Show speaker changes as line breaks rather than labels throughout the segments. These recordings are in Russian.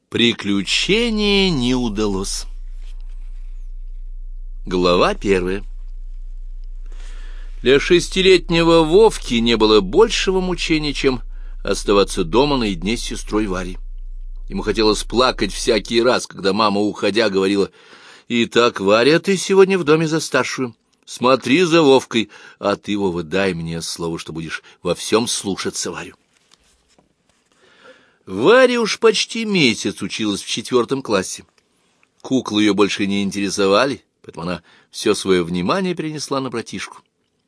Приключение не удалось. Глава 1. Для шестилетнего Вовки не было большего мучения, чем оставаться дома наедине с сестрой Варей. Ему хотелось плакать всякий раз, когда мама, уходя, говорила: «Итак, Варя, ты сегодня в доме за старшую. Смотри за Вовкой, а ты, Вова, дай мне слово, что будешь во всем слушаться Варю». Варя уж почти месяц училась в 4 классе. Куклы ее больше не интересовали, поэтому она все свое внимание перенесла на братишку.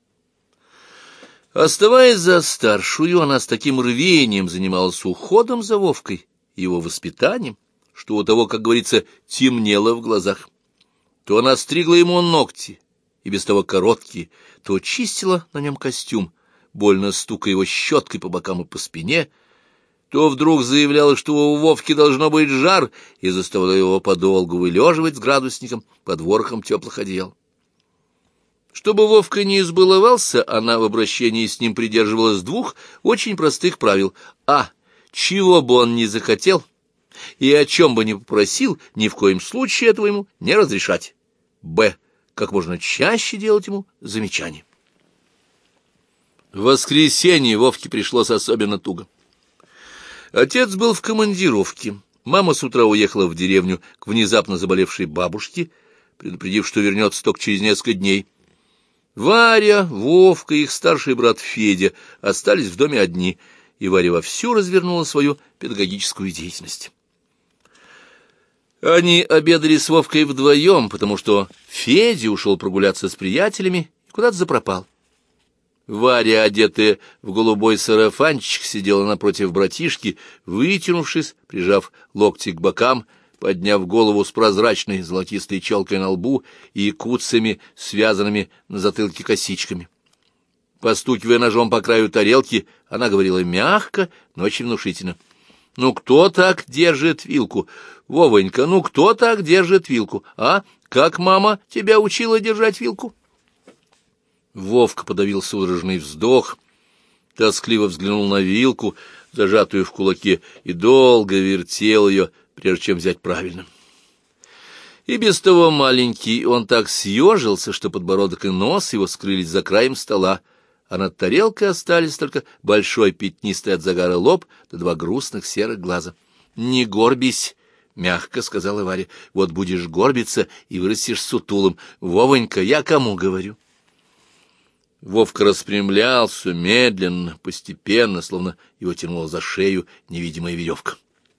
Оставаясь за старшую, она с таким рвением занималась уходом за Вовкой и его воспитанием, что у того, как говорится, темнело в глазах. То она стригла ему ногти, и без того короткие, то чистила на нем костюм, больно стукая его щеткой по бокам и по спине, то вдруг заявляла, что у Вовки должно быть жар, и заставляла его подолгу вылеживать с градусником под ворохом теплых одеял. Чтобы Вовка не избаловался, она в обращении с ним придерживалась 2 очень простых правил. А. Чего бы он ни захотел и о чем бы ни попросил, ни в коем случае этого ему не разрешать. Б. Как можно чаще делать ему замечания. В воскресенье Вовке пришлось особенно туго. Отец был в командировке. Мама с утра уехала в деревню к внезапно заболевшей бабушке, предупредив, что вернется только через несколько дней. Варя, Вовка и их старший брат Федя остались в доме одни, и Варя вовсю развернула свою педагогическую деятельность. Они обедали с Вовкой вдвоем, потому что Федя ушел прогуляться с приятелями и куда-то запропал. Варя, одетая в голубой сарафанчик, сидела напротив братишки, вытянувшись, прижав локти к бокам, подняв голову с прозрачной золотистой челкой на лбу и куцами, связанными на затылке косичками. Постукивая ножом по краю тарелки, она говорила мягко, но очень внушительно: «Ну кто так держит вилку? Вовонька, ну кто так держит вилку? А? Как мама тебя учила держать вилку?» Вовка подавил судорожный вздох, тоскливо взглянул на вилку, зажатую в кулаке, и долго вертел ее, прежде чем взять правильно. И без того маленький, он так съежился, что подбородок и нос его скрылись за краем стола, а над тарелкой остались только большой пятнистый от загара лоб да 2 грустных серых глаза. «Не горбись», — мягко сказала Варя, — «вот будешь горбиться и вырастешь сутулым. Вовонька, я кому говорю?» Вовка распрямлялся медленно, постепенно, словно его тянула за шею невидимая веревка.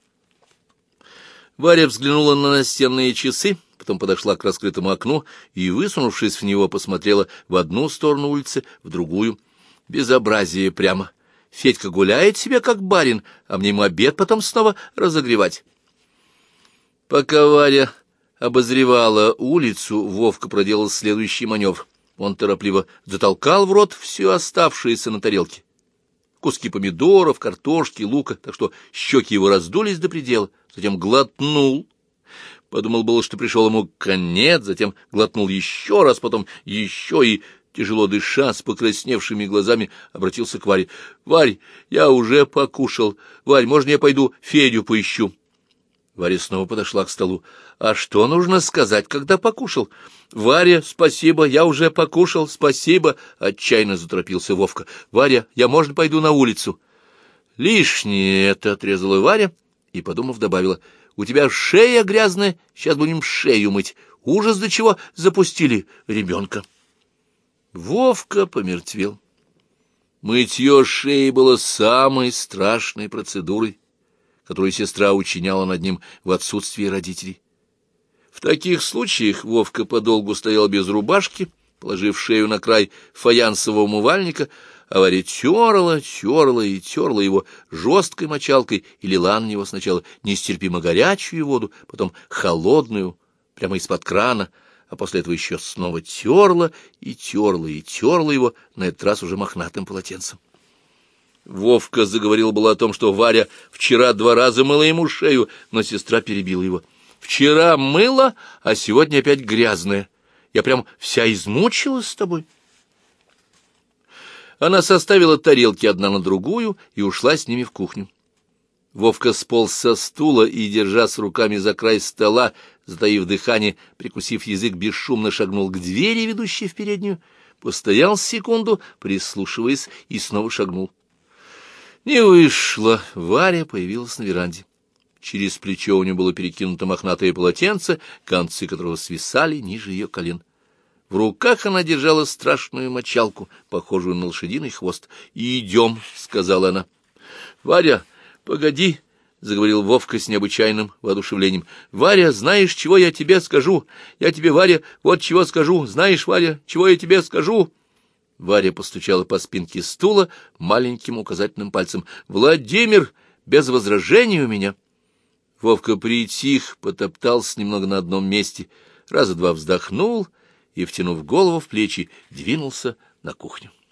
Варя взглянула на настенные часы, потом подошла к раскрытому окну и, высунувшись в него, посмотрела в одну сторону улицы, в другую. Безобразие прямо. Федька гуляет себе как барин, а мне ему обед потом снова разогревать. Пока Варя обозревала улицу, Вовка проделал следующий маневр. Он торопливо затолкал в рот все оставшееся на тарелке. Куски помидоров, картошки, лука, так что щеки его раздулись до предела, затем глотнул. Подумал было, что пришел ему конец, затем глотнул еще раз, потом еще и, тяжело дыша, с покрасневшими глазами, обратился к Варе. «Варь, я уже покушал. Варь, можно я пойду Федю поищу?» Варя снова подошла к столу. «А что нужно сказать, когда покушал?» «Варя, спасибо, я уже покушал, спасибо», — отчаянно заторопился Вовка. «Варя, я, можно, пойду на улицу?» «Лишнее это», — отрезала Варя и, подумав, добавила: «У тебя шея грязная, сейчас будем шею мыть. Ужас, до чего запустили ребенка». Вовка помертвел. Мытье шеи было самой страшной процедурой, которую сестра учиняла над ним в отсутствие родителей. В таких случаях Вовка подолгу стоял без рубашки, положив шею на край фаянсового умывальника, а Варя терла и терла его жесткой мочалкой и лила на него сначала нестерпимо горячую воду, потом холодную, прямо из-под крана, а после этого еще снова терла его, на этот раз уже мохнатым полотенцем. Вовка заговорил было о том, что Варя вчера 2 раза мыла ему шею, но сестра перебила его. «Вчера мыла, а сегодня опять грязная. Я прям вся измучилась с тобой». Она составила тарелки одна на другую и ушла с ними в кухню. Вовка сполз со стула и, держась руками за край стола, затаив дыхание, прикусив язык, бесшумно шагнул к двери, ведущей в переднюю, постоял секунду, прислушиваясь, и снова шагнул. Не вышло. Варя появилась на веранде. Через плечо у нее было перекинуто мохнатое полотенце, концы которого свисали ниже ее колен. В руках она держала страшную мочалку, похожую на лошадиный хвост. «Идем», — сказала она. «Варя, погоди», — заговорил Вовка с необычайным воодушевлением. «Варя, знаешь, чего я тебе скажу? Я тебе, Варя, вот чего скажу. Знаешь, Варя, чего я тебе скажу?» Варя постучала по спинке стула маленьким указательным пальцем. «Владимир, без возражений у меня». Вовка притих, потоптался немного на одном месте, раза два вздохнул и, втянув голову в плечи, двинулся на кухню.